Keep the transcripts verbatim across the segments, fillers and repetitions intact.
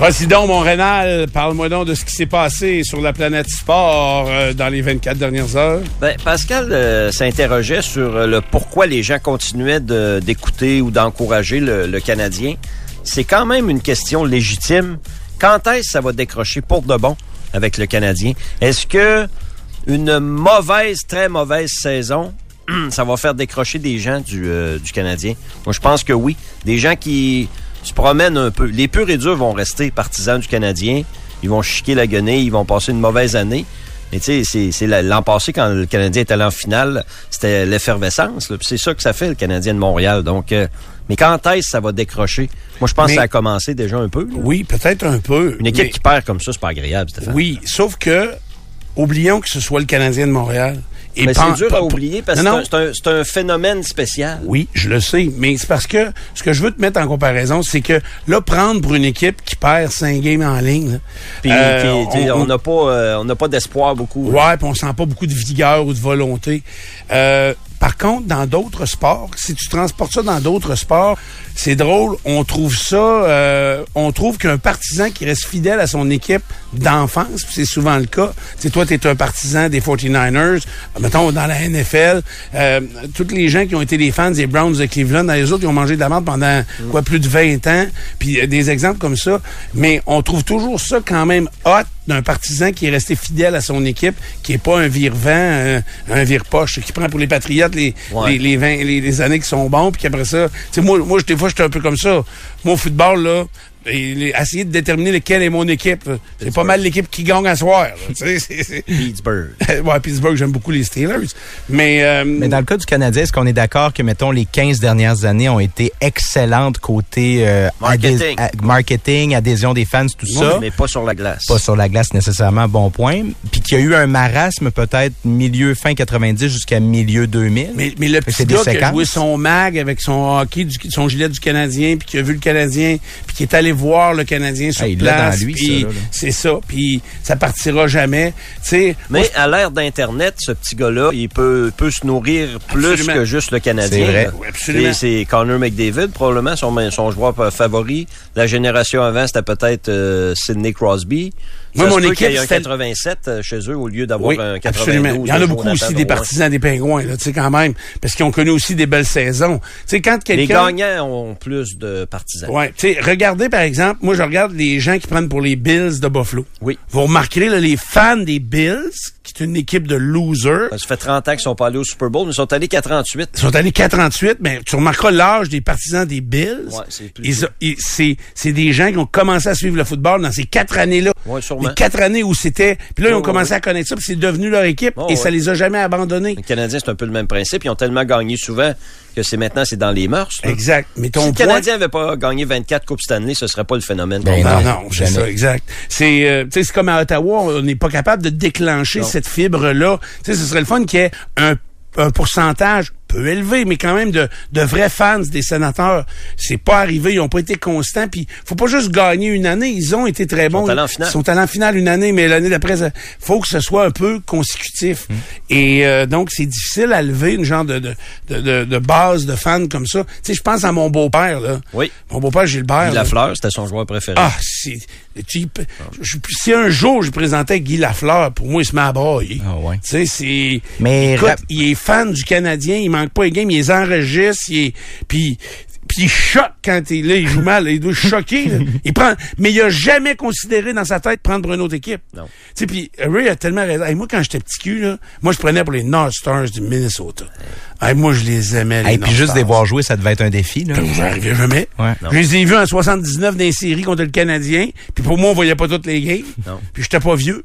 Vas-y donc, mon Rénal, parle-moi donc de ce qui s'est passé sur la planète sport euh, dans les vingt-quatre dernières heures. Ben, Pascal euh, s'interrogeait sur euh, le pourquoi les gens continuaient de, d'écouter ou d'encourager le, le Canadien. C'est quand même une question légitime. Quand est-ce que ça va décrocher pour de bon avec le Canadien? Est-ce que une mauvaise, très mauvaise saison, ça va faire décrocher des gens du, euh, du Canadien? Moi, je pense que oui. Des gens qui se promènent un peu. Les purs et durs vont rester partisans du Canadien. Ils vont chiquer la guenille, ils vont passer une mauvaise année. Mais tu sais, c'est, c'est l'an passé, quand le Canadien est allé en finale, c'était l'effervescence. Là. Puis c'est ça que ça fait, le Canadien de Montréal. Donc, euh, mais quand est-ce que ça va décrocher? Moi, je pense mais, que ça a commencé déjà un peu. Là. Oui, peut-être un peu. Une équipe mais, qui perd comme ça, c'est pas agréable, Stéphane. Oui, sauf que, oublions que ce soit le Canadien de Montréal. Et mais pan- c'est dur à oublier parce non, que c'est un, c'est un phénomène spécial. Oui, je le sais, mais c'est parce que ce que je veux te mettre en comparaison, c'est que là, prendre pour une équipe qui perd cinq games en ligne, là, puis euh, on n'a pas, euh, on n'a pas d'espoir beaucoup. Ouais, puis on sent pas beaucoup de vigueur ou de volonté. Euh, par contre, dans d'autres sports, si tu transportes ça dans d'autres sports, c'est drôle, on trouve ça, euh, on trouve qu'un partisan qui reste fidèle à son équipe d'enfance, c'est souvent le cas. Tu sais, toi, t'es un partisan des forty-niners, mettons, dans la N F L, euh, tous les gens qui ont été des fans des Browns de Cleveland, dans les autres, ils ont mangé de la merde pendant, mm. quoi, plus de vingt ans, puis euh, des exemples comme ça, mais on trouve toujours ça quand même hot d'un partisan qui est resté fidèle à son équipe, qui est pas un vire-vent, un, un vire-poche, qui prend pour les Patriotes les, ouais. les, les, vingt, les, les années qui sont bons, puis qu'après ça, tu sais, moi, moi, des fois, j'étais un peu comme ça. Moi, au football, là, et les, essayer de déterminer lequel est mon équipe. C'est Pittsburgh. Pas mal l'équipe qui gagne à soir. C'est, c'est... Pittsburgh. Ouais, Pittsburgh, j'aime beaucoup les Steelers. Mais, euh... Mais dans le cas du Canadien, est-ce qu'on est d'accord que, mettons, les quinze dernières années ont été excellentes côté euh, marketing. Adhés- a- marketing, adhésion des fans, tout oui, ça? Mais pas sur la glace. Pas sur la glace nécessairement, bon point. Puis qu'il y a eu un marasme peut-être milieu fin quatre-vingt-dix jusqu'à milieu deux mille. Mais, mais le petit gars qui a joué son mag avec son hockey, du, son gilet du Canadien, puis qui a vu le Canadien, puis qui est allé voir le Canadien sur hey, place, dans lui, puis ça, là, là. c'est ça, puis ça partira jamais. T'sais, mais moi, à l'ère d'Internet, ce petit gars-là, il peut, peut se nourrir plus absolument. Que juste le Canadien. C'est vrai. Oui, absolument. C'est, c'est Connor McDavid, probablement, son, son joueur favori. La génération avant, c'était peut-être euh, Sidney Crosby. Moi, ça mon se peut équipe, qu'il y a un c'était... quatre-vingt-sept chez eux au lieu d'avoir oui, un quatre-vingt-douze. Absolument. Il y en a beaucoup aussi des partisans des Pingouins, là, tu sais, quand même, parce qu'ils ont connu aussi des belles saisons. Tu sais, quand quelqu'un... Les gagnants ont plus de partisans. Ouais, tu sais, regardez, par exemple, moi, je regarde les gens qui prennent pour les Bills de Buffalo. Oui. Vous remarquerez, là, les fans des Bills, qui est une équipe de losers. Ça fait trente ans qu'ils sont pas allés au Super Bowl, mais ils sont allés quatre trente-huit. Ils sont allés quatre trente-huit, mais tu remarqueras l'âge des partisans des Bills. Ouais, c'est plus ils, ils, c'est, c'est des gens qui ont commencé à suivre le football dans ces quatre années-là. Ouais, sûrement. Les quatre années où c'était... Puis là, ils ont oh, commencé ouais. à connaître ça, puis c'est devenu leur équipe, oh, et ouais. ça les a jamais abandonnés. Les Canadiens, c'est un peu le même principe. Ils ont tellement gagné souvent que c'est maintenant, c'est dans les mœurs. Là. Exact. Mais ton si le point... Canadien n'avait pas gagné vingt-quatre Coupes Stanley, ce serait pas le phénomène. Ben non, non, non, c'est jamais. ça, exact. C'est, euh, tu sais, c'est comme à Ottawa, on n'est pas capable de déclencher non. cette fibre-là. Tu sais, ce serait le fun qu'il y ait un, un pourcentage peu élevé, mais quand même de, de vrais fans des Sénateurs. C'est pas arrivé, ils ont pas été constants, puis faut pas juste gagner une année, ils ont été très bons. Ils sont allés en finale. Ils sont allés en finale une année, mais l'année d'après, il faut que ce soit un peu consécutif. Hum. Et euh, donc, c'est difficile à lever une genre de, de, de, de, de base de fans comme ça. Tu sais, je pense à mon beau-père, là. Oui. Mon beau-père Gilbert. Guy Lafleur, c'était son joueur préféré. Ah, c'est... Tu, je, si un jour je présentais Guy Lafleur, pour moi, il se met à brailler. Ah ouais. Tu sais, c'est... Mais écoute, rap... il est fan du Canadien, il manque pas les games, il les enregistre, il est... Puis... Puis il choque quand il, là, il joue mal, il doit choquer. Là. Il prend, mais il a jamais considéré dans sa tête prendre pour une autre équipe. Non. Tu sais, puis Ray a tellement raison. Hey, moi, quand j'étais petit cul, là, moi, je prenais pour les North Stars du Minnesota. Hey, moi, je les aimais, les Et North puis juste Stars. les voir jouer, ça devait être un défi. Là. J'y arrivais jamais. Ouais. Je les ai vus en soixante-dix-neuf dans les séries contre le Canadien. Puis pour moi, on voyait pas toutes les games. Non. Puis j'étais pas vieux.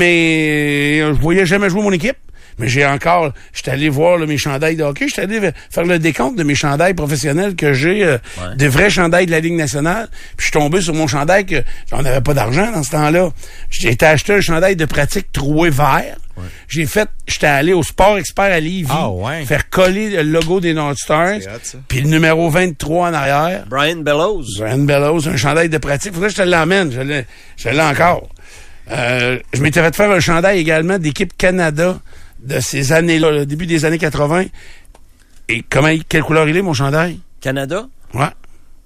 Mais je voyais jamais jouer mon équipe. Mais j'ai encore, j'étais allé voir là, mes chandails de hockey, j'étais allé faire le décompte de mes chandails professionnels que j'ai, euh, ouais. des vrais chandails de la Ligue nationale. Puis je suis tombé sur mon chandail que j'en avais pas d'argent dans ce temps-là. J'ai été acheter un chandail de pratique troué vert. Ouais. J'ai fait, j'étais allé au Sport Expert à Lévis, ah, ouais. faire coller le logo des North Stars, puis le numéro vingt-trois en arrière. Brian Bellows. Brian Bellows, un chandail de pratique. Faudrait que je te l'emmène, je l'ai, je l'ai encore. Euh, je m'étais fait faire un chandail également d'équipe Canada de ces années-là, le début des années quatre-vingts. Et comment, quelle couleur il est, mon chandail? Canada? Ouais.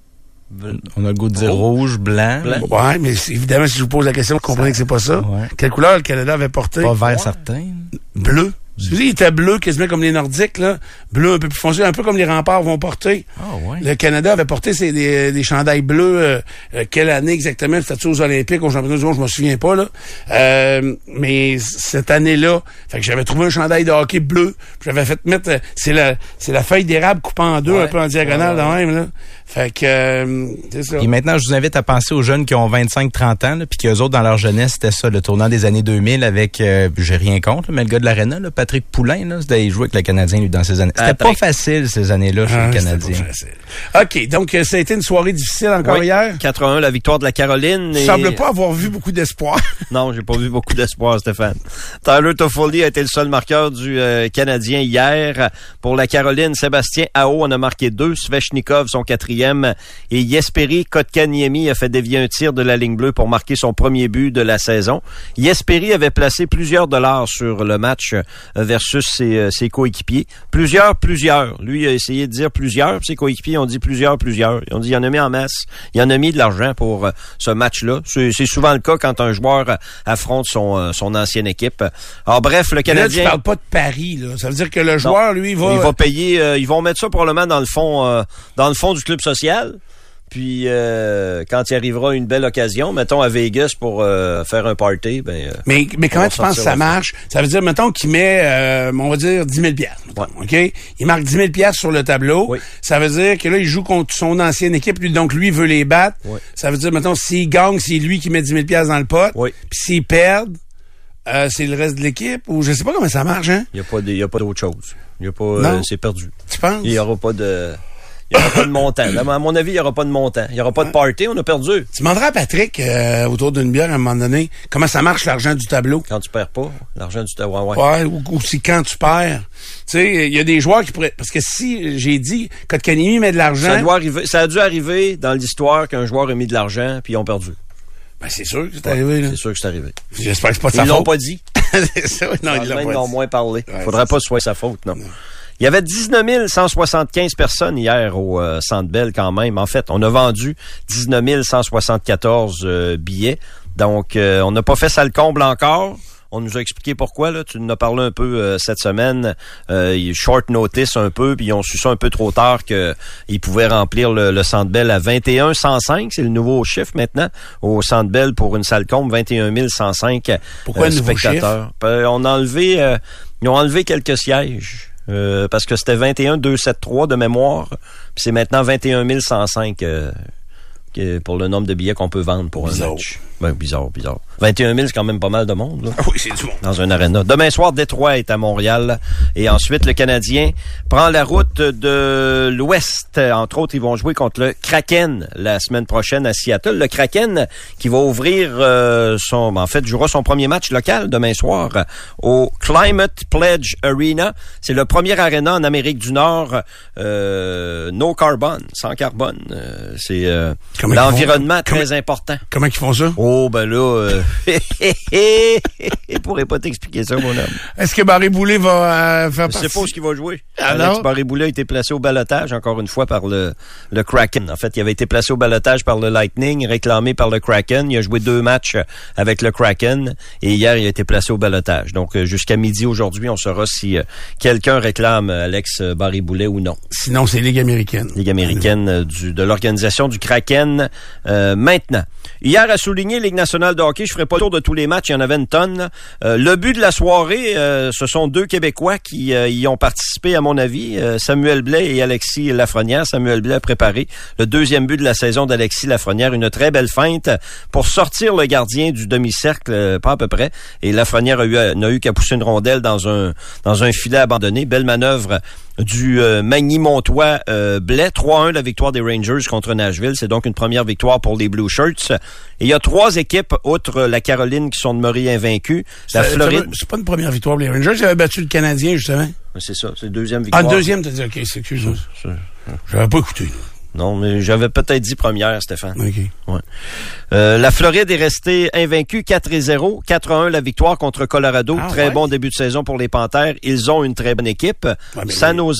On a le goût de dire rouge, blanc. Blanc. Ouais, mais c'est- évidemment, si je vous pose la question, vous comprenez que c'est pas ça. Ouais. Quelle couleur le Canada avait porté? Pas vert certain. Bleu. Tu dis, il était bleu, quasiment comme les Nordiques, là. Bleu un peu plus foncé, un peu comme les remparts vont porter. Ah ouais. Le Canada avait porté ses, des, des chandails bleus. Euh, euh, quelle année exactement? C'était-tu aux Olympiques, aux Championnats du monde? Je me souviens pas, là. Euh, mais cette année-là, fait que j'avais trouvé un chandail de hockey bleu. Puis j'avais fait mettre... euh, c'est la c'est la feuille d'érable coupée en deux, Ouais. un peu en diagonale, Ouais, ouais, de même, là. Fait que... Euh, c'est ça. Et maintenant, je vous invite à penser aux jeunes qui ont vingt-cinq trente ans, là, puis qu'eux autres, dans leur jeunesse, c'était ça, le tournant des années deux mille avec, euh, j'ai rien contre, là, mais le gars de l'Arena, là, Patrick Poulain, là, c'était, il jouait avec le Canadien, lui, dans ces années. C'était Patrick. pas facile, ces années-là, chez Ah, le c'était Canadien. pas facile. OK, donc euh, ça a été une soirée difficile encore Oui. hier. quatre à un, la victoire de la Caroline. Tu et... sembles pas avoir vu beaucoup d'espoir. Non, j'ai pas vu beaucoup d'espoir, Stéphane. Tyler Toffoli a été le seul marqueur du euh, Canadien hier. Pour la Caroline, Sébastien Aho en a marqué deux. Svechnikov, son quatrième. Et Jesperi Kotkaniemi a fait dévier un tir de la ligne bleue pour marquer son premier but de la saison. Jesperi avait placé plusieurs dollars sur le match euh, versus ses, euh, ses coéquipiers. Plusieurs, plusieurs. Lui a essayé de dire plusieurs. Ses coéquipiers ont dit plusieurs, plusieurs. Ils ont dit, il en a mis en masse. Il en a mis de l'argent pour euh, ce match-là. C'est, c'est souvent le cas quand un joueur euh, affronte son, euh, son ancienne équipe. Alors bref, le Canadien... Là, tu parles pas de Paris, là. Ça veut dire que le joueur, lui, va... Il va payer... euh, ils vont mettre ça probablement dans le fond, euh, dans le fond du club social. Puis euh, quand il arrivera une belle occasion, mettons à Vegas pour euh, faire un party, ben... Euh, Mais, mais comment va tu penses que sortir ça la marche? Ça veut dire, mettons qu'il met, euh, on va dire, dix mille piastres. mettons, OK? Il marque dix mille piastres sur le tableau. Oui. Ça veut dire que là, il joue contre son ancienne équipe. Lui, donc, lui, il veut les battre. Oui. Ça veut dire, mettons, s'il gagne, c'est lui qui met dix mille piastres dans le pot. Oui. Puis s'il perd, euh, c'est le reste de l'équipe. Ou je sais pas comment ça marche, hein? Il n'y a pas de, il y a pas d'autre chose. Il y a pas... Non. euh, c'est perdu. Tu penses? Il n'y aura pas de... Il n'y aura pas de montant. Là, à mon avis, il n'y aura pas de montant. Il n'y aura pas de party. On a perdu. Tu demanderas à Patrick, euh, autour d'une bière, à un moment donné, comment ça marche l'argent du tableau. Quand tu perds pas, l'argent du ouais, ouais. Ouais, ou, ou si quand tu perds. Tu sais, il y a des joueurs qui pourraient... Parce que si, j'ai dit, Kotkaniemi met de l'argent... Ça doit arriver, ça a dû arriver dans l'histoire qu'un joueur a mis de l'argent puis ils ont perdu. Ben, c'est sûr que c'est arrivé, là. C'est sûr que c'est arrivé. J'espère que c'est pas de Ils sa l'ont faute. pas dit. C'est ça, non, ils l'ont Même pas ils ont dit. moins parlé. Ouais, Faudrait c'est pas que ce soit sa faute, non. non. Il y avait dix-neuf mille cent soixante-quinze personnes hier au euh, Centre Bell quand même. En fait, on a vendu dix-neuf mille cent soixante-quatorze euh, billets. Donc, euh, on n'a pas fait ça le comble encore. On nous a expliqué pourquoi, là. Tu nous as parlé un peu euh, cette semaine. Euh, short notice un peu, puis ils ont su ça un peu trop tard qu'ils pouvaient remplir le, le Centre Bell à vingt et un cent cinq. C'est le nouveau chiffre maintenant au Centre Bell pour une salle comble, vingt et un mille cent cinq Pourquoi euh, le nouveau spectateurs. Euh, on a enlevé, euh, ils ont enlevé quelques sièges. Euh, parce que c'était vingt et un deux cent soixante-treize de mémoire, puis c'est maintenant vingt et un mille cent cinq euh, pour le nombre de billets qu'on peut vendre pour Bizarre. un match. Ben, bizarre, bizarre. vingt et un mille, c'est quand même pas mal de monde, là. Ah oui, c'est du monde. Dans un aréna. Demain soir, Détroit est à Montréal. Et ensuite, le Canadien prend la route de l'Ouest. Entre autres, ils vont jouer contre le Kraken la semaine prochaine à Seattle. Le Kraken qui va ouvrir euh, son... En fait, jouera son premier match local demain soir au Climate Pledge Arena. C'est le premier aréna en Amérique du Nord euh, no carbone, sans carbone. Euh, c'est euh, Comment ils l'environnement font? très Comment- important. Comment ils font ça? Oh, ben là, euh, je pourrais pas t'expliquer ça, mon homme. Est-ce que Barry Boulay va euh, faire Je sais partie? pas où ce qu'il va jouer. Alors? Alex Barré-Boulet a été placé au balotage, encore une fois, par le, le Kraken. En fait, il avait été placé au balotage par le Lightning, réclamé par le Kraken. Il a joué deux matchs avec le Kraken et hier, il a été placé au balotage. Donc, euh, jusqu'à midi aujourd'hui, on saura si euh, quelqu'un réclame Alex Barré-Boulet ou non. Sinon, c'est Ligue américaine. Ligue américaine euh, du, de l'organisation du Kraken euh, maintenant. Hier, à souligner Ligue nationale de hockey, je ferai pas le tour de tous les matchs, il y en avait une tonne. Euh, le but de la soirée, euh, ce sont deux Québécois qui euh, y ont participé, à mon avis, euh, Samuel Blais et Alexis Lafrenière. Samuel Blais a préparé le deuxième but de la saison d'Alexis Lafrenière, une très belle feinte pour sortir le gardien du demi-cercle, euh, pas à peu près. Et Lafrenière a eu, a, n'a eu qu'à pousser une rondelle dans un dans un filet abandonné. Belle manœuvre du euh, Magny-Montois euh, Blais. trois à un la victoire des Rangers contre Nashville. C'est donc une première victoire pour les Blue Shirts. Et il y a trois équipes, outre la Caroline, qui sont demeurées invaincues. La C'est- Floride... C'est pas une première victoire pour les Rangers. Ils avaient battu le Canadien, justement. C'est ça, c'est la deuxième Ah, victoire. le deuxième, t'as dit, OK, c'est excuse-moi. J'avais pas écouté. Non, mais j'avais peut-être dit première, Stéphane. OK. Ouais. Euh, la Floride est restée invaincue quatre à zéro. quatre à un la victoire contre Colorado. Ah, très ouais? bon début de saison pour les Panthères. Ils ont une très bonne équipe. mais San oui. Jose,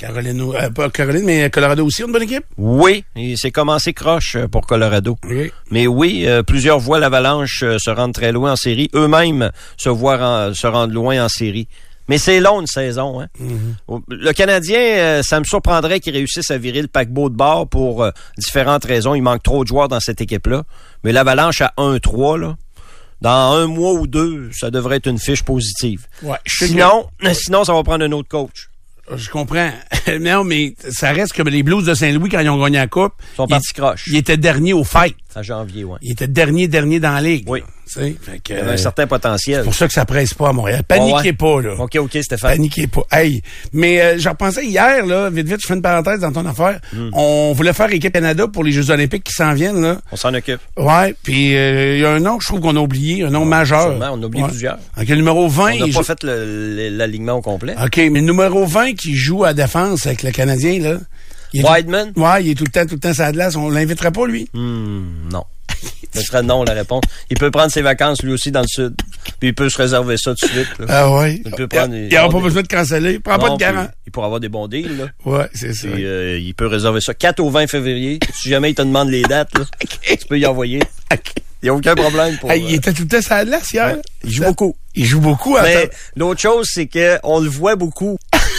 Caroline, euh, pas Caroline, mais Colorado aussi, une bonne équipe? Oui, il s'est commencé croche pour Colorado. Oui. Mais oui, euh, plusieurs voient l'Avalanche euh, se rendre très loin en série. Eux-mêmes se voient en, se rendre loin en série. Mais c'est long une saison. Hein? Mm-hmm. Le Canadien, euh, ça me surprendrait qu'il réussisse à virer le paquebot de bord pour euh, différentes raisons. Il manque trop de joueurs dans cette équipe-là. Mais l'Avalanche à un trois, là, dans un mois ou deux, ça devrait être une fiche positive. Ouais, sinon, que... sinon, ça va prendre un autre coach. Je comprends. Non, mais ça reste que les Blues de Saint-Louis, quand ils ont gagné la Coupe... Ils sont partis croche. Ils étaient derniers au fight. À janvier, oui. Ils étaient derniers, derniers dans la Ligue. Oui. Fait que, il y avait un certain potentiel. C'est pour ça que ça presse pas à Montréal. Paniquez oh ouais. pas, là. OK, OK, Stéphane. Paniquez pas. Hey, mais euh, j'en repensais hier, là, vite, vite, je fais une parenthèse dans ton affaire. Mm. On voulait faire équipe Canada pour les Jeux olympiques qui s'en viennent, là. On s'en occupe. Ouais, puis il euh, y a un nom que je trouve qu'on a oublié, un nom oh, majeur. Sûrement, on a oublié ouais. plusieurs. OK, le numéro vingt... On n'a pas joue... fait le, le, l'alignement au complet. OK, mais le numéro vingt qui joue à défense avec le Canadien, là... Wideman? Tout... Ouais, il est tout le temps, tout le temps sur la glace. On l'inviterait pas, lui? Mm, non. Ce serait non, la réponse. Il peut prendre ses vacances, lui aussi, dans le sud. Puis il peut se réserver ça tout de suite. Là. Ah oui. Il peut prendre... Il n'aura pas des... besoin de canceller. Il prend non, pas de garant. Il pourra avoir des bons deals, là. Ouais, c'est ça. Puis, euh, il peut réserver ça quatre au vingt février. Si jamais il te demande les dates, là, okay. Tu peux y envoyer. Okay. Il n'y a aucun problème pour... Hey, il était tout le temps sur la glace hier. Ouais. Il joue ça... beaucoup. Il joue beaucoup. Mais attends. L'autre chose, c'est qu'on le voit beaucoup.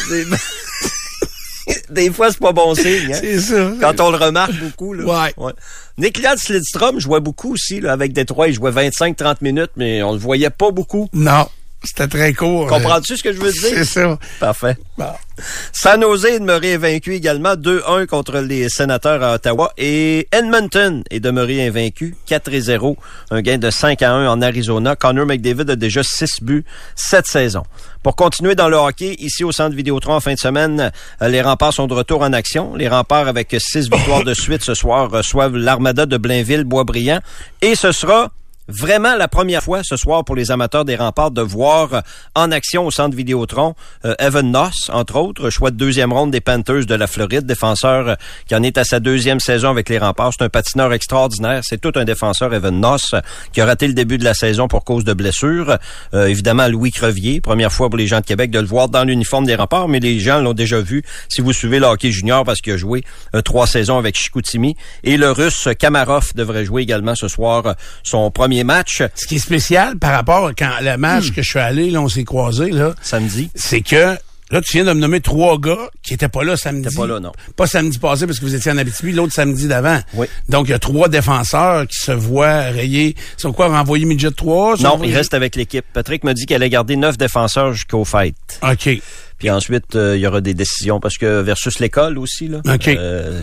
Des fois, c'est pas bon signe. Hein? C'est ça. Quand on le remarque beaucoup. Là. Ouais. ouais. Niklas Lidstrom jouait beaucoup aussi là, avec Détroit. Il jouait vingt-cinq trente minutes, mais on le voyait pas beaucoup. Non. C'était très court. Comprends-tu ce que je veux dire? C'est ça. Parfait. Bon. San Jose est demeuré invaincu également, deux un contre les Sénateurs à Ottawa. Et Edmonton est demeuré invaincu, quatre à zéro. Un gain de cinq à un en Arizona. Connor McDavid a déjà six buts cette saison. Pour continuer dans le hockey, ici au Centre Vidéotron en fin de semaine, les Remparts sont de retour en action. Les Remparts, avec six victoires de suite ce soir, reçoivent l'Armada de Blainville-Boisbriand. Et ce sera... vraiment la première fois ce soir pour les amateurs des Remparts de voir en action au Centre Vidéotron euh, Evan Noss, entre autres, choix de deuxième ronde des Panthers de la Floride, défenseur euh, qui en est à sa deuxième saison avec les Remparts. C'est un patineur extraordinaire. C'est tout un défenseur, Evan Noss, qui a raté le début de la saison pour cause de blessure. Euh, évidemment, Louis Crevier, première fois pour les gens de Québec de le voir dans l'uniforme des Remparts, mais les gens l'ont déjà vu si vous suivez le hockey junior parce qu'il a joué euh, trois saisons avec Chicoutimi. Et le Russe Kamarov devrait jouer également ce soir euh, son premier match. Ce qui est spécial par rapport à quand le match hmm. que je suis allé, là, on s'est croisés, là. Samedi. C'est que, là, tu viens de me nommer trois gars qui étaient pas là samedi. T'étais pas là, non. Pas samedi passé parce que vous étiez en Abitibi, l'autre samedi d'avant. Oui. Donc, il y a trois défenseurs qui se voient rayés. Ils sont quoi, renvoyés midget trois? Non, ils restent avec l'équipe. Patrick m'a dit qu'elle allait garder neuf défenseurs jusqu'au fight. OK. Puis ensuite, euh, il y aura des décisions parce que versus l'école aussi, là. OK. Euh,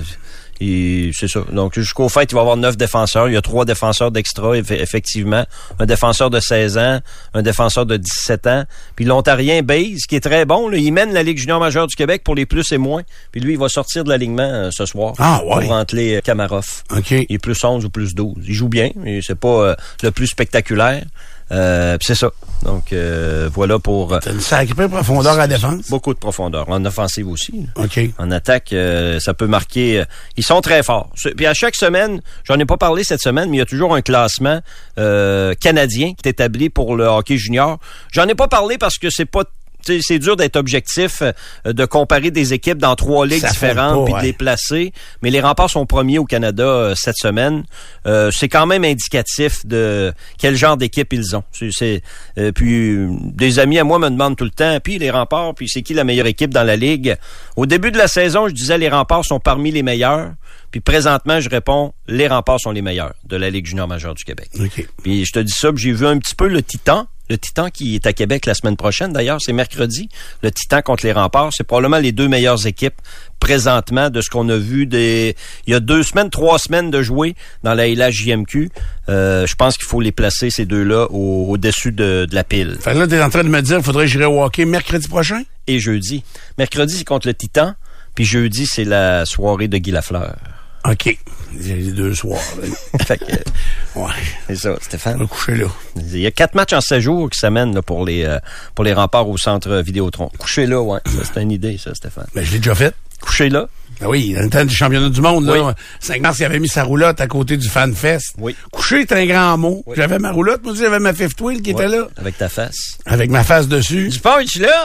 Et c'est ça. Donc, jusqu'au fait, il va y avoir neuf défenseurs. Il y a trois défenseurs d'extra, effectivement. Un défenseur de seize ans, un défenseur de dix-sept ans. Puis l'Ontarien Baze, qui est très bon. Là, il mène la Ligue junior majeure du Québec pour les plus et moins. Puis lui, il va sortir de l'alignement euh, ce soir. Ah, ouais. Pour rentrer euh, Kamarov. OK. Il est plus onze ou plus douze. Il joue bien, mais c'est pas euh, le plus spectaculaire. Euh, puis c'est ça. Donc, euh, voilà pour... Euh, T'as une sacrée profondeur à la défense. Beaucoup de profondeur. En offensive aussi. OK. En attaque, euh, ça peut marquer... Euh, ils sont très forts. Puis à chaque semaine, j'en ai pas parlé cette semaine, mais il y a toujours un classement euh, canadien qui est établi pour le hockey junior. J'en ai pas parlé parce que c'est pas... T'sais, c'est dur d'être objectif, euh, de comparer des équipes dans trois ligues ça différentes puis ouais. de les placer. Mais les Remparts sont premiers au Canada euh, cette semaine. Euh, c'est quand même indicatif de quel genre d'équipe ils ont. C'est, c'est euh, puis euh, des amis à moi me demandent tout le temps, puis les Remparts, puis c'est qui la meilleure équipe dans la ligue? Au début de la saison, je disais les Remparts sont parmi les meilleurs. Puis présentement, je réponds, les Remparts sont les meilleurs de la Ligue junior majeure du Québec. Okay. Puis je te dis ça, puis j'ai vu un petit peu le Titan. Le Titan qui est à Québec la semaine prochaine, d'ailleurs, c'est mercredi. Le Titan contre les Remparts, c'est probablement les deux meilleures équipes présentement de ce qu'on a vu des... Il y a deux semaines, trois semaines de jouer dans la L H J M Q. Euh, je pense qu'il faut les placer, ces deux-là, au, au-dessus de, de la pile. Fait là, t'es en train de me dire qu'il faudrait que j'irai au hockey mercredi prochain? Et jeudi. Mercredi, c'est contre le Titan. Puis jeudi, c'est la soirée de Guy Lafleur. OK. J'ai les deux soirs. Fait que, ouais. C'est ça, Stéphane. On va coucher là. Il y a quatre matchs en sept jours qui s'amènent là, pour les euh, pour les Remparts au centre Vidéotron. Coucher là, ouais. Ça, c'est une idée, ça, Stéphane. Ben, je l'ai déjà fait. Coucher là. Ben oui, dans le temps du championnat du monde, là. Oui. cinq mars, il avait mis sa roulotte à côté du FanFest. Oui. Coucher est un grand mot. Oui. J'avais ma roulotte, moi aussi, j'avais ma fifth wheel qui oui. était là. Avec ta face. Avec ma face dessus. Du punch là!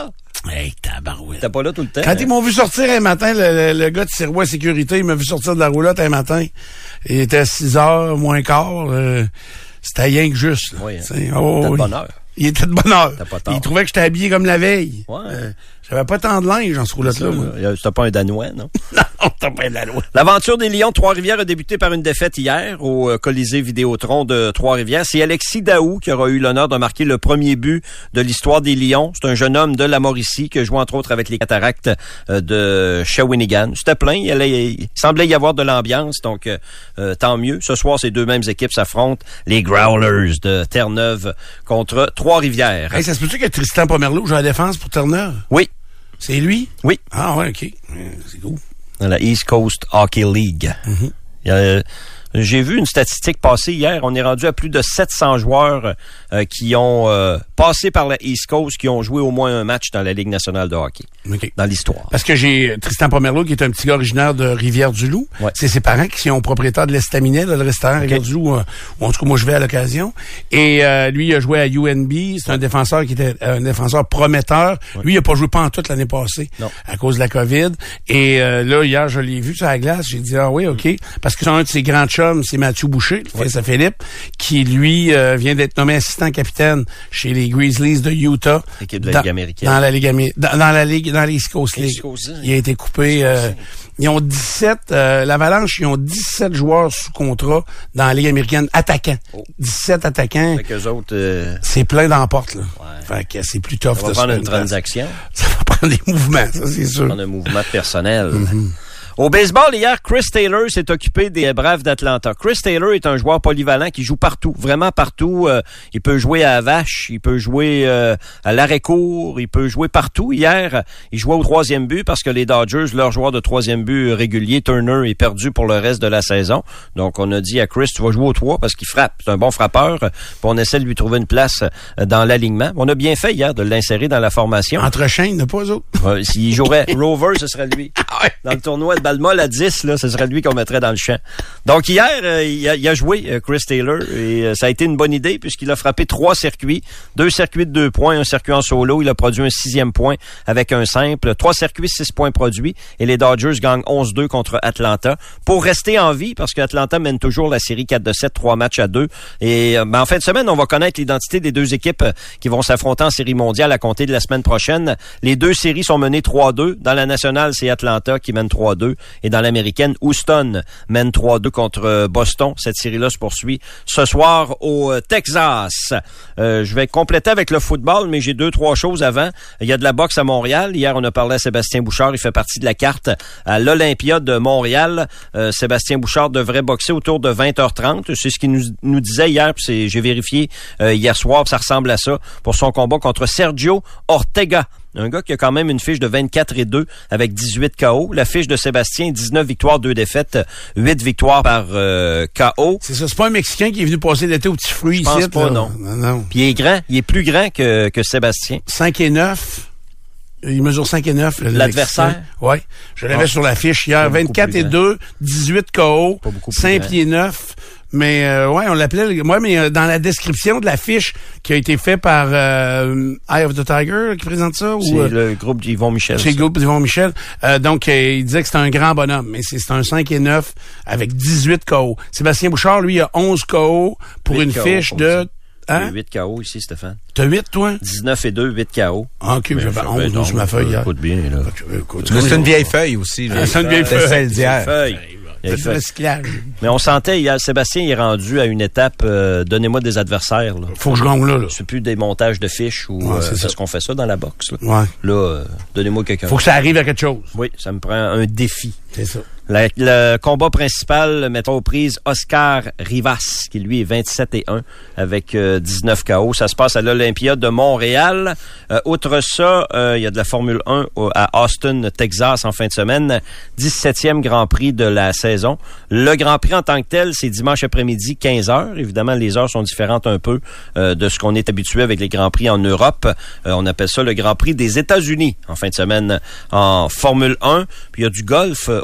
Hey, tabarouette. T'es pas là tout le temps. Quand hein? ils m'ont vu sortir un matin, le, le, le gars de Sirois Sécurité, il m'a vu sortir de la roulotte un matin. Il était six heures, moins quart. Euh, c'était rien que juste. Là. Oui, hein. Oh, T'as de oui. bonne heure. Il était de bonne heure. T'as pas tort. Il trouvait que j'étais habillé comme la veille. Ouais. Euh, j'avais pas tant de linge dans ce roulotte-là, moi. C'était pas un Danois, non? Non, t'as pas de la loi. L'aventure des Lions de Trois-Rivières a débuté par une défaite hier au euh, Colisée Vidéotron de Trois-Rivières. C'est Alexis Daou qui aura eu l'honneur de marquer le premier but de l'histoire des Lions. C'est un jeune homme de la Mauricie qui a joué entre autres avec les Cataractes euh, de Shawinigan. C'était plein, il, allait, il semblait y avoir de l'ambiance, donc euh, euh, tant mieux. Ce soir, ces deux mêmes équipes s'affrontent, les Growlers de Terre-Neuve contre Trois-Rivières. Hey, ça se peut-tu que Tristan Pomerleau joue à la défense pour Terre-Neuve? Oui. C'est lui? Oui. Ah ouais, OK. C'est cool. Dans la East Coast Hockey League. Mm-hmm. Il y a, j'ai vu une statistique passer hier. On est rendu à plus de sept cents joueurs euh, qui ont euh, passé par la East Coast, qui ont joué au moins un match dans la Ligue nationale de hockey. Okay. Dans l'histoire. Parce que j'ai Tristan Pomerleau, qui est un petit gars originaire de Rivière-du-Loup. Ouais. C'est ses parents qui sont propriétaires de l'Estaminet, là, le restaurant okay. Rivière-du-Loup, euh, où en tout cas moi je vais à l'occasion. Et euh, lui, il a joué à U N B. C'est un défenseur qui était un défenseur prometteur. Ouais. Lui, il a pas joué pas en toute l'année passée non. à cause de la COVID. Et euh, là, hier, je l'ai vu sur la glace. J'ai dit, ah oui, OK. Mm. Parce que c'est un de ses grands chums, c'est Mathieu Boucher, le ouais. fils à Philippe, qui, lui, euh, vient d'être nommé assistant capitaine chez les Grizzlies de Utah. Équipe de la dans, Ligue américaine. Dans la Ligue américaine. Dans, dans la Ligue, dans l'East Coast League. Il a été coupé. Euh, ils ont dix-sept, euh, l'Avalanche, ils ont dix-sept joueurs sous contrat dans la Ligue américaine, attaquants. Oh. dix-sept attaquants. Avec eux autres, euh... c'est plein dans la porte, là. Ouais. Fait que c'est plus tough. Ça va prendre une transaction. Ça va prendre des mouvements, ça, c'est sûr. Ça va prendre un mouvement personnel. Mm-hmm. Au baseball, hier, Chris Taylor s'est occupé des Braves d'Atlanta. Chris Taylor est un joueur polyvalent qui joue partout, vraiment partout. Euh, il peut jouer à la vache, il peut jouer euh, à l'arrêt-court, il peut jouer partout. Hier, il jouait au troisième but parce que les Dodgers, leur joueur de troisième but régulier, Turner, est perdu pour le reste de la saison. Donc, on a dit à Chris, tu vas jouer au trois parce qu'il frappe. C'est un bon frappeur. Puis on essaie de lui trouver une place dans l'alignement. On a bien fait hier de l'insérer dans la formation. Entre chaînes, ne pas eux autres. Euh, S'il jouerait Rover, ce serait lui. Dans le tournoi de Balmol à dix, là, ce serait lui qu'on mettrait dans le champ. Donc hier, euh, il, a, il a joué euh, Chris Taylor et euh, ça a été une bonne idée puisqu'il a frappé trois circuits, deux circuits de deux points, un circuit en solo. Il a produit un sixième point avec un simple, trois circuits, six points produits et les Dodgers gagnent onze deux contre Atlanta pour rester en vie parce qu'Atlanta mène toujours la série quatre de sept, trois matchs à deux. Et euh, ben, en fin de semaine, on va connaître l'identité des deux équipes qui vont s'affronter en série mondiale à compter de la semaine prochaine. Les deux séries sont menées trois deux. Dans la nationale, c'est Atlanta qui mène trois deux et dans l'américaine, Houston mène trois deux contre Boston. Cette série-là se poursuit ce soir au Texas. Euh, je vais compléter avec le football, mais j'ai deux, trois choses avant. Il y a de la boxe à Montréal. Hier, on a parlé à Sébastien Bouchard. Il fait partie de la carte à l'Olympia de Montréal. Euh, Sébastien Bouchard devrait boxer autour de vingt heures trente. C'est ce qu'il nous, nous disait hier. Puis c'est, j'ai vérifié euh, hier soir. Puis ça ressemble à ça pour son combat contre Sergio Ortega. Un gars qui a quand même une fiche de vingt-quatre et deux avec dix-huit K O. La fiche de Sébastien, dix-neuf victoires, deux défaites, huit victoires par euh, K O. C'est ça, c'est pas un Mexicain qui est venu passer l'été au petit fruit ici. Je pense pas, non. non. Non. Puis il est grand, il est plus grand que, que Sébastien. cinq et neuf. Il mesure cinq et neuf. L'adversaire? Oui. Je l'avais ah. sur la fiche hier. vingt-quatre et deux, dix-huit K O, cinq pieds neuf. Mais euh, ouais, on l'appelait. Moi, mais euh, dans la description de la fiche qui a été faite par euh, Eye of the Tiger qui présente ça, c'est ou euh, le groupe d'Yvon Michel. C'est le groupe d'Yvon Michel. Euh, donc, euh, il disait que c'était un grand bonhomme, mais c'est, c'est un cinq et neuf avec dix-huit K O. Sébastien Bouchard, lui, a onze K O pour une K O fiche pour de. Hein? huit K O ici, Stéphane. T'as huit, toi? dix-neuf et deux, huit K O. Ah, ok, j'avais onze dans sur ma feuille hier. Écoute bien, là. Écoute, c'est une vieille feuille aussi. Là. C'est une vieille feuille. C'est celle d'hier. C'est du recyclage. Mais on sentait, hier, Sébastien est rendu à une étape, euh, donnez-moi des adversaires. Là. Faut que je gagne là. là. C'est plus des montages de fiches ou ouais, euh, c'est, c'est ce qu'on fait ça dans la boxe. Là, ouais. là euh, donnez-moi quelqu'un. Faut que ça arrive à quelque chose. Oui, ça me prend un défi. C'est ça. La, le combat principal mettra aux prises Oscar Rivas, qui lui est vingt-sept et un avec euh, dix-neuf K O. Ça se passe à l'Olympia de Montréal. Euh, outre ça, euh, il y a de la Formule un au, à Austin, Texas, en fin de semaine. dix-septième Grand Prix de la saison. Le Grand Prix en tant que tel, c'est dimanche après-midi, quinze heures. Évidemment, les heures sont différentes un peu euh, de ce qu'on est habitué avec les Grands Prix en Europe. Euh, on appelle ça le Grand Prix des États-Unis en fin de semaine en Formule un. Puis il y a du golf euh, au Japon.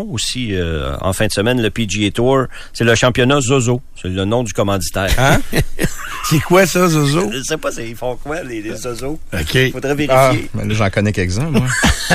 nom aussi euh, en fin de semaine, le P G A Tour. C'est le championnat Zozo. C'est le nom du commanditaire. Hein? C'est quoi ça, Zozo? Je sais pas, c'est, ils font quoi, les, les Zozo? OK. Faudrait vérifier. Ah, ben là, j'en connais quelques-uns, moi.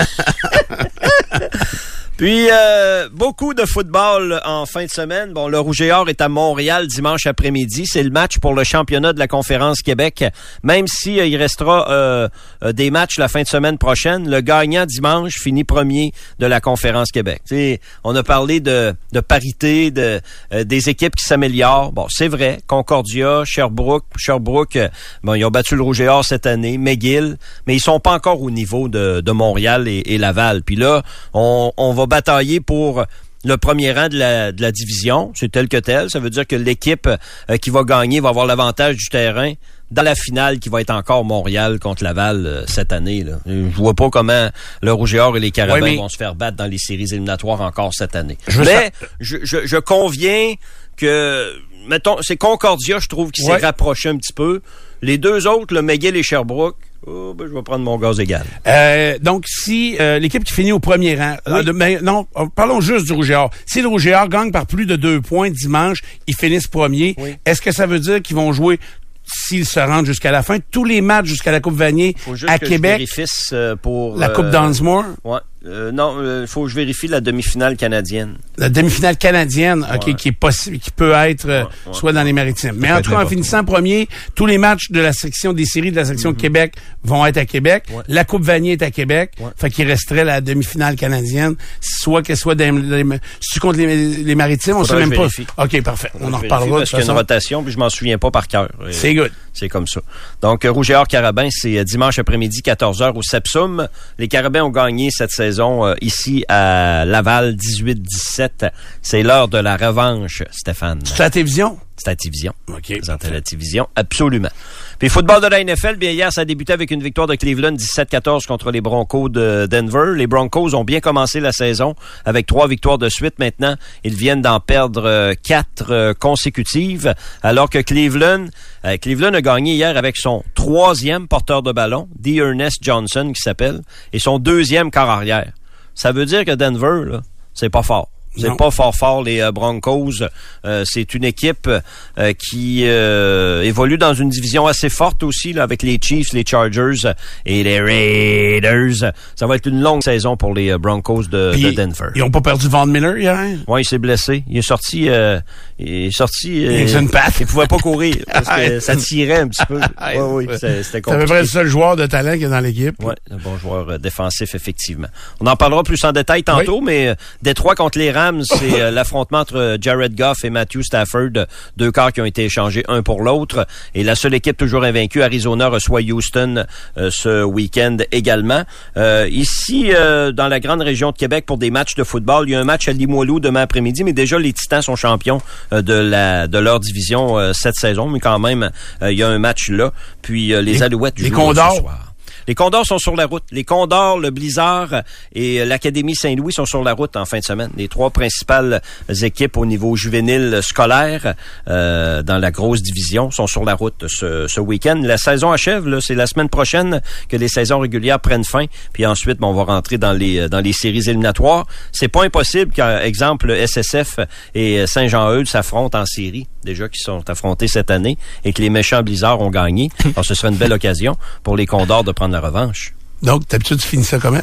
Puis, euh, beaucoup de football en fin de semaine. Bon, le Rouge et Or est à Montréal dimanche après-midi. C'est le match pour le championnat de la Conférence Québec. Même si euh, il restera euh, euh, des matchs la fin de semaine prochaine, le gagnant dimanche finit premier de la Conférence Québec. T'sais, on a parlé de, de parité, de euh, des équipes qui s'améliorent. Bon, c'est vrai. Concordia, Sherbrooke, Sherbrooke, euh, bon, ils ont battu le Rouge et Or cette année, McGill, mais ils sont pas encore au niveau de, de Montréal et, et Laval. Puis là, on, on va batailler pour le premier rang de la, de la division. C'est tel que tel. Ça veut dire que l'équipe euh, qui va gagner va avoir l'avantage du terrain dans la finale qui va être encore Montréal contre Laval euh, cette année. Là. Je vois pas comment le Rouge et Or et les Carabins ouais, mais... vont se faire battre dans les séries éliminatoires encore cette année. Je mais je, je, je conviens que, mettons, c'est Concordia, je trouve, qui ouais. s'est rapproché un petit peu. Les deux autres, le McGill et Sherbrooke, oh, ben, je vais prendre mon gaz égal. Euh, donc, si euh, l'équipe qui finit au premier rang... Oui. Euh, de, ben, non, parlons juste du Rouge et Or. Si le Rouge et Or gagne par plus de deux points dimanche, ils finissent premier. Oui. Est-ce que ça veut dire qu'ils vont jouer, s'ils se rendent jusqu'à la fin, tous les matchs jusqu'à la Coupe Vanier à que Québec? Je vérifie, euh, pour la Coupe euh, Dunsmore? Ouais. Euh, non, il euh, faut que je vérifie la demi-finale canadienne. La demi-finale canadienne, ouais. okay, qui est possible, qui peut être euh, ouais, ouais, soit dans les Maritimes. Mais en tout cas, en finissant premier, tous les matchs de la section des séries de la section mm-hmm. Québec vont être à Québec. Ouais. La Coupe Vanier est à Québec. Ouais. Fait qu'il resterait la demi-finale canadienne, soit qu'elle soit dans les, si tu comptes les, les Maritimes, on sait même pas. OK, parfait. Faudrait on en reparlera. Parce qu'il y a une rotation, puis je m'en souviens pas par cœur. C'est good. C'est comme ça. Donc, Rouge et Or Carabins, c'est dimanche après-midi, quatorze heures au Sepsum. Les Carabins ont gagné cette saison euh, ici à Laval, dix-huit dix-sept. C'est l'heure de la revanche, Stéphane. C'est à la télévision? C'est à la télévision. OK. C'est à la télévision, absolument. Puis football de la N F L, bien hier, ça a débuté avec une victoire de Cleveland dix-sept quatorze contre les Broncos de Denver. Les Broncos ont bien commencé la saison avec trois victoires de suite. Maintenant, ils viennent d'en perdre euh, quatre euh, consécutives, alors que Cleveland, euh, Cleveland a gagné hier avec son troisième porteur de ballon, D'Ernest Johnson qui s'appelle, et son deuxième quart arrière. Ça veut dire que Denver, là, c'est pas fort. C'est non. pas fort fort les euh, Broncos. Euh, c'est une équipe euh, qui euh, évolue dans une division assez forte aussi, là, avec les Chiefs, les Chargers et les Raiders. Ça va être une longue saison pour les euh, Broncos de, de Denver. Ils ont pas perdu Von Miller hier? Oui, il s'est blessé. Il est sorti... Euh, il est sorti... Euh, il, une patte. il pouvait pas courir parce que ça tirait un petit peu. Oui, oui, c'était, c'était compliqué. C'est à peu près le seul joueur de talent qu'il y a dans l'équipe. Oui, un bon joueur euh, défensif, effectivement. On en parlera plus en détail tantôt, oui. mais euh, Détroit contre les Rams, c'est euh, l'affrontement entre Jared Goff et Matthew Stafford, deux quarts qui ont été échangés un pour l'autre. Et la seule équipe toujours invaincue, Arizona, reçoit Houston euh, ce week-end également. Euh, ici, euh, dans la grande région de Québec, pour des matchs de football, il y a un match à Limoilou demain après-midi, mais déjà les Titans sont champions euh, de la de leur division euh, cette saison, mais quand même, euh, il y a un match là. Puis euh, les, les Alouettes jouent les Condors. ce soir. Les Condors sont sur la route. Les Condors, le Blizzard et l'Académie Saint-Louis sont sur la route en fin de semaine. Les trois principales équipes au niveau juvénile scolaire euh, dans la grosse division sont sur la route ce, ce week-end. La saison achève, là, c'est la semaine prochaine que les saisons régulières prennent fin. Puis ensuite, bon, on va rentrer dans les dans les séries éliminatoires. C'est pas impossible qu'un exemple S S F et Saint-Jean-Eudes s'affrontent en série, déjà qui sont affrontés cette année, et que les méchants Blizzards ont gagné. Alors, ce serait une belle occasion pour les Condors de prendre la revanche. Donc, d'habitude, tu finis ça comment?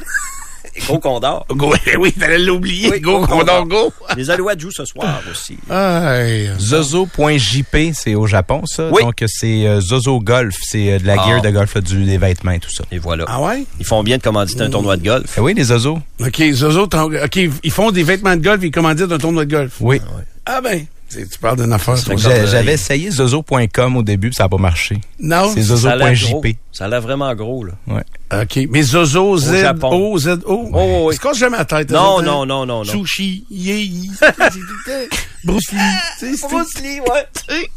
Go Condor. Go, oui, t'allais l'oublier. Oui, go, go Condor, go. Les Alouettes jouent ce soir aussi. Aïe. Zozo point J P, c'est au Japon, ça. Oui. Donc, c'est euh, Zozo Golf. C'est euh, de la ah. gear de golf, là, du, des vêtements et tout ça. Et voilà. Ah ouais? Ils font bien de commanditer un tournoi de golf. Eh oui, les Zozo. OK, Zozo, OK, ils font des vêtements de golf et ils commanditent un tournoi de golf. Oui. Ah, ouais. ah ben... Tu parles d'une affaire. J'ai, j'avais essayé zozo point com au début, puis ça n'a pas marché. Non. C'est zozo point J P. Ça a l'air vraiment gros, là. Ouais. OK. Mais Zozo, Z O, Z O. Oh, oui. C'est quand jamais à la tête. Non, non, non, non, non. Sushi, yéyi. Bruce Lee. Bruce Lee, ouais.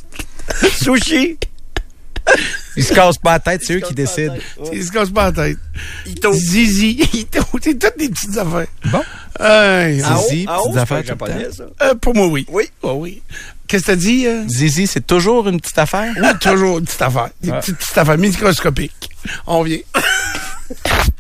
Sushi. Ils se cassent pas la tête, c'est eux qui décident. Ouais. Ils se cassent pas la tête. Ito. Zizi. Ito. C'est toutes des petites affaires. Bon. Hey, Zizi, ah, petites ah, affaires. japonais, ça. Euh, pour moi, oui. Oui. Oh, oui. Qu'est-ce que t'as dit? Euh? Zizi, c'est toujours une petite affaire? Oui, toujours une petite affaire. Une petite, petite affaire microscopique. On vient.